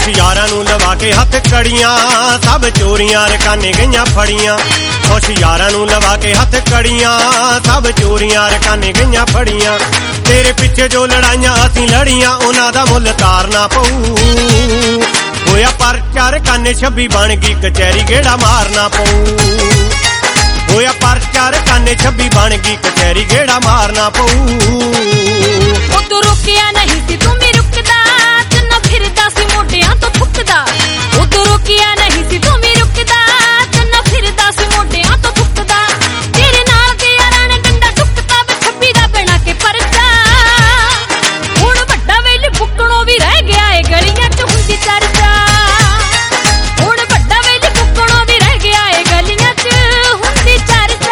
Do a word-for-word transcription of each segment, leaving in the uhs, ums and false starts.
ਹੁਸ਼ਿਆਰਾਂ ਨੂੰ ਲਵਾ ਕੇ ਹੱਥ ਕੜੀਆਂ, ਸਭ ਚੋਰੀਆਂ ਰਕਾਨੇ ਗਈਆਂ ਫੜੀਆਂ। ਹੁਸ਼ਿਆਰਾਂ ਨੂੰ ਲਵਾ ਕੇ ਹੱਥ ਕੜੀਆਂ, ਸਭ ਚੋਰੀਆਂ ਰਕਾਨੇ ਗਈਆਂ ਫੜੀਆਂ। ਤੇਰੇ ਪਿੱਛੇ ਜੋ ਲੜਾਈਆਂ ਅਸੀਂ ਲੜੀਆਂ, ਉਹਨਾਂ ਦਾ ਮੁੱਲ ਤਾਰਨਾ ਪਊ। ਹੋਇਆ ਪਰਚਾ ਰਕਾਨੇ ਛੱਬੀ ਬਣ ਗਈ ਕਚਹਿਰੀ ਗੇੜਾ ਮਾਰਨਾ ਪਊ। ਹੋਇਆ ਪਰਚਾ ਰਕਾਨੇ ਛੱਬੀ ਬਣ ਗਈ ਕਚਹਿਰੀ ਗੇੜਾ ਮਾਰਨਾ ਪਊ। ਉਦੋਂ ਰੁਕਿਆ ਨਹੀਂ ਸੀ ਤੂੰ ਵੀ ਰੁਕਦਾ, ਚੰਨਾ ਫਿਰਦਾ ਸੀ ਮੋਢਿਆਂ ਤੋਂ ਥੁੱਕਦਾ। ਉਦੋਂ ਰੁਕਿਆ ਨਹੀਂ ਸੀ ਤੂੰ ਵੀ ਰੁਕਦਾ, ਚੰਨਾ ਫਿਰਦਾ ਸੀ ਮੋਢਿਆਂ ਤੋਂ ਥੁੱਕਦਾ। ਤੇਰੇ ਨਾਲ ਦੇ ਯਾਰਾਂ ਨੇ ਡੰਡਾ ਟੁੱਕਦਾ ਵੇ ਛੱਬੀ ਦਾ ਬਣਾ ਕੇ ਪਰਚਾ। ਹੁਣ ਵੱਡਾ ਵੇਲੇ ਬੁੱਕਣੋਂ ਵੀ ਰਹਿ ਗਿਆ ਏ ਗਲੀਆਂ 'ਚ ਹੁੰਦੀ ਚਰਚਾ। ਹੁਣ ਵੱਡਾ ਵੇਲੇ ਬੁੱਕਣੋਂ ਵੀ ਰਹਿ ਗਿਆ ਏ ਗਲੀਆਂ 'ਚ ਹੁੰਦੀ ਚਰਚਾ।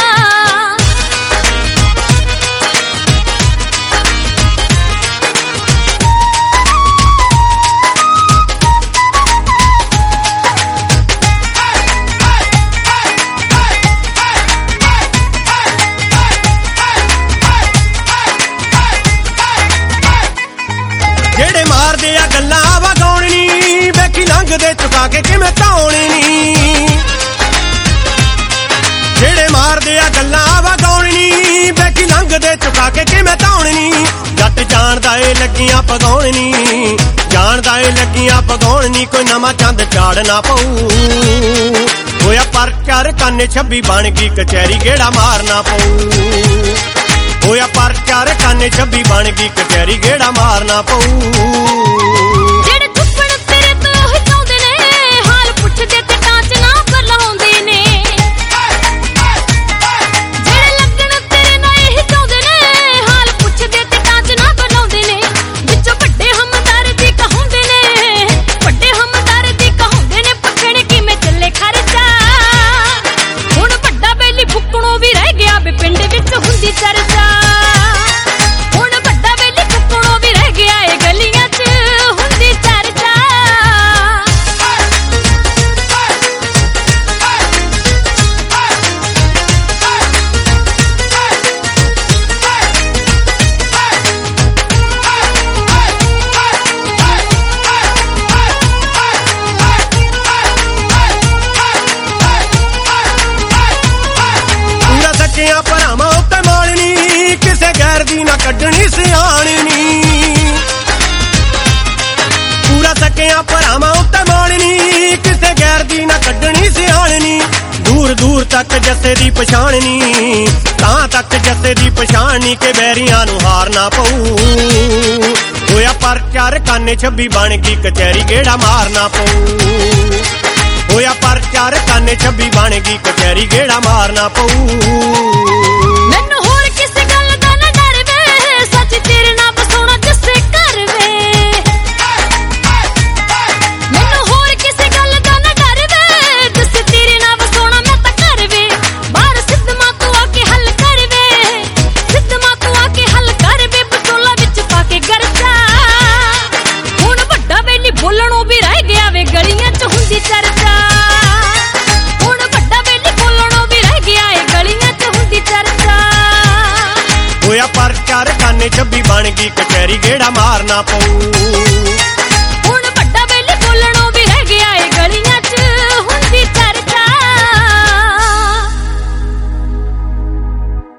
ਜਿਹੜੇ ਮਾਰਦੇ ਆ ਗੱਲਾਂ ਵਗਾਉਣ ਨੀ, ਵੇਖੀ ਲੰਘਦੇ ਚੁਕਾ ਕੇ ਕਿਵੇਂ ਧੌਣ ਨੀ। ਜਿਹੜੇ ਮਾਰਦੇ ਆ ਗੱਲਾਂ ਵਗਾਉਣ ਨੀ, ਵੇਖੀ ਲੰਘਦੇ ਚੁਕਾ ਕੇ ਕਿਵੇਂ ਧੌਣ ਨੀ। ਜੱਟ ਜਾਣਦਾ ਏ ਲੱਗੀਆਂ ਪਗਾਉਣ ਨੀ, ਜਾਣਦਾ ਏ ਲੱਗੀਆਂ ਪਗਾਉਣ ਨੀ। ਕੋਈ ਨਵਾਂ ਚੰਦ ਚਾੜਨਾ ਪਊ। ਹੋਇਆ ਪਰਚਾ ਰਕਾਨੇ ਛੱਬੀ ਬਣ ਗਈ ਕਚਹਿਰੀ ਗੇੜਾ ਮਾਰਨਾ ਪਊ। ਹੋਇਆ ਪਰਚਾ ਰਕਾਨੇ ਛੱਬੀ ਬਣ ਗਈ ਕਚਹਿਰੀ ਗੇੜਾ ਮਾਰਨਾ ਪਊ। ਜਿਹੜੇ ਥੁੱਪੜ ਤੇਰੇ ਤੋਂ ਹਟਾਉਂਦੇ ਨੇ, ਹਾਲ ਪੁੱਛਦੇ ਤੇ ਟਾਂਚ ਨਾ ਬੁਲਾਉਂਦੇ ਨੇ। ਜਿਹੜੇ ਲੱਗਣ ਤੇਰੇ ਨਾਲ ਹੀ ਹਟਾਉਂਦੇ ਨੇ, ਹਾਲ ਪੁੱਛਦੇ ਤੇ ਟਾਂਚ ਨਾ ਬੁਲਾਉਂਦੇ ਨੇ। ਵਿੱਚੋਂ ਵੱਡੇ ਹਮਦਰ ਦੀ ਕਹਾਉਂਦੇ ਨੇ, ਵੱਡੇ ਹਮਦਰ ਦੀ ਕਹਾਉਂਦੇ ਨੇ। ਪੁੱਛਣ ਕਿਵੇਂ ਚੱਲੇ ਖਰਚਾ। ਹੁਣ ਵੱਡਾ ਬੇਲੀ ਬੁੱਕਣੋਂ ਵੀ ਰਹਿ ਗਿਆ ਵੇ ਪਿੰਡ ਵਿੱਚ ਹੁੰਦੀ ਚਰਚਾ। ਹੁਣ ਵੱਡਾ ਵੇਲੇ ਬੁੱਕਣੋਂ ਵੀ ਰਹਿ ਗਿਆ ਏ ਗਲੀਆਂ 'ਚ ਹੁੰਦੀ ਚਰਚਾ। ਪੂਰਾ ਸੱਚਿਆਂ ਭਰਾਵਾਂ ਉੱਤੇ ਮਾਲਣੀ, ਕਿਸੇ ਗੈਰ ਦੀ ਨਾ ਕੱਢਣੀ ਸਿਆਣਨੀ। ਪੂਰਾ ਸੱਚਿਆਂ ਭਰਾਵਾਂ ਉੱਤੇ ਮਾਲਣੀ, ਕਿਸੇ ਗੈਰ ਦੀ ਨਾ ਕੱਢਣੀ ਸਿਆਣਨੀ। ਦੂਰ ਦੂਰ ਤੱਕ ਜੱਸੇ ਦੀ ਪਛਾਣਨੀ, ਤਾਂ ਤੱਕ ਜੱਸੇ ਦੀ ਪਛਾਣਨੀ। ਕਿ ਬੈਰੀਆਂ ਨੂੰ ਹਾਰਨਾ ਪਊ। ਹੋਇਆ ਪਰਚਾ ਰਕਾਨੇ ਛੱਬੀ ਬਣ ਗਈ ਕਚਹਿਰੀ ਗੇੜਾ ਮਾਰਨਾ ਪਊ। ਹੋਇਆ ਪਰਚਾ ਰਕਾਨੇ ਛੱਬੀ ਬਣ ਗਈ ਕਚਹਿਰੀ ਗੇੜਾ ਮਾਰਨਾ ਪਊ। ਮੈਨੂੰ ਹੋਰ ਕਿਸੇ ਗੱਲ ਦਾ ਨਾ ਡਰ ਵੇ, ਸੱਚ ਤੇਰੇ ਨਾਲ ਵਸਾਉਣਾ ਜਿਸੇ ਘਰ ਵੇ। ਮੈਨੂੰ ਹੋਰ ਕਿਸੇ ਗੱਲ ਦਾ ਨਾ ਡਰ ਵੇ, ਜਿਸੇ ਤੇਰੇ ਨਾਲ ਵਸਾਉਣਾ ਮੈਂ ਤਾਂ ਘਰ ਵੇ। ਬਾਹਰ ਸਿੱਧਮਾਂ ਤੂੰ ਆ ਕੇ ਹੱਲ ਕਰ ਵੇ, ਸਿੱਧਮਾਂ ਤੂੰ ਆ ਕੇ ਹੱਲ ਕਰ ਵੇ। ਬਚੋਲਾ ਵਿੱਚ ਪਾ ਕੇ ਗਰਜਾ। ਹੁਣ ਵੱਡਾ ਵੇਲੀ ਬੋਲਣੋਂ ਵੀ ਰਹਿ ਗਿਆ ਵੇ ਗਲੀਆਂ 'ਚ ਹੁੰਦੀ ਚਰਚਾ। ਹੁਣ ਵੱਡਾ ਵੇਲੀ ਬੋਲਣੋਂ ਵੀ ਰਹਿ ਗਿਆ ਏ ਗਲੀਆਂ 'ਚ ਹੁੰਦੀ ਚਰਚਾ। ਹੋਇਆ ਪਰਚਾ ਰਕਾਨੇ ਛੱਬੀ ਬਣ ਗਈ ਕਚਹਿਰੀ ਗੇੜਾ ਮਾਰਨਾ ਪਊ।